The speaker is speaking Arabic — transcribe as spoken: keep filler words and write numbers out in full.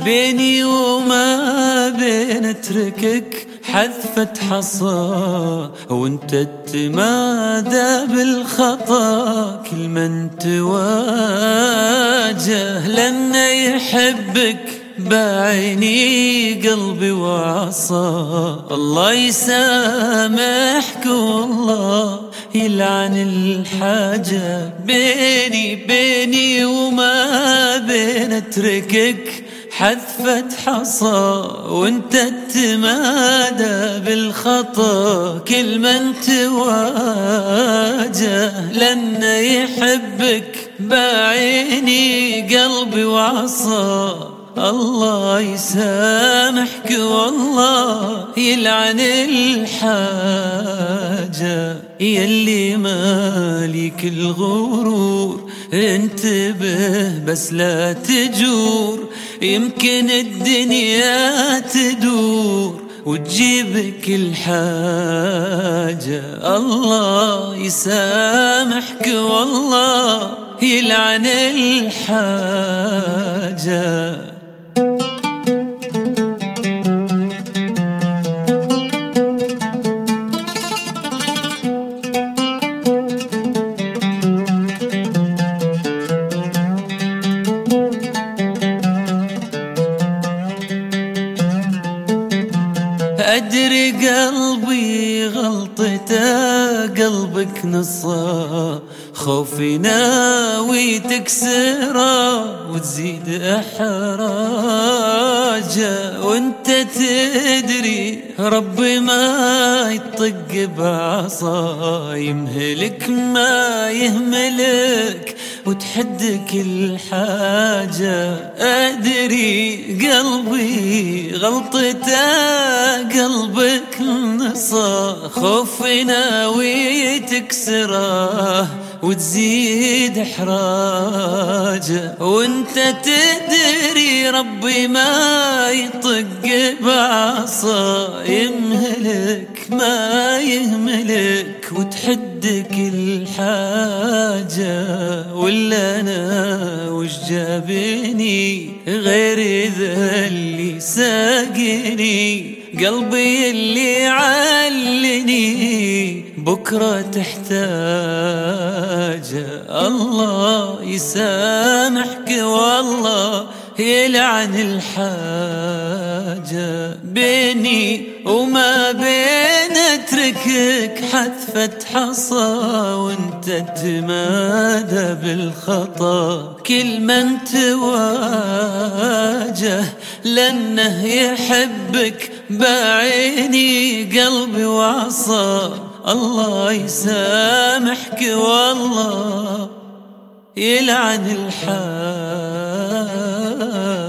بيني وما بين اتركك حذفة حصى، وانت تتمادى بالخطا كل من تواجه، لأن يحبك بعيني قلبي وعصى. الله يسامحك والله يلعن الحاجة، بيني بيني وما بين اتركك حذفة حصى، وانت تتمادى بالخطا كل من تواجه، لأن يحبك بعيني قلبي وعصى. الله يسامحك والله يلعن الحاجة، يلي مالك الغرور انتبه بس لا تجور، يمكن الدنيا تدور وتجيبك الحاجة. الله يسامحك والله يلعن الحاجة. أدري قلبي غلطته قلبك نصه، خوفي ناوي تكسره وتزيد إحراجه، وانت تدري ربي ما يطق بعصا، يمهلك ما يهملك وتحدك الحاجة. أدري قلبي غلطته قلبك نصه، خوفي ناوي تكسره وتزيد إحراجه، وانت تدري ربي ما يطق بعصا، يمهلك ما يهملك وتحدك الحاجة. ولا أنا وش جابني غير ذا اللي ساقني، قلبي اللي علني بكرة تحتاجه. الله يسامحك والله يلعن الحاجة، بيني وما بين اتركك حذفة حصى، وانت تتمادى بالخطا كل من تواجه، لأنه يحبك بعيني قلبي وعصى. الله يسامحك والله يلعن الحاجة.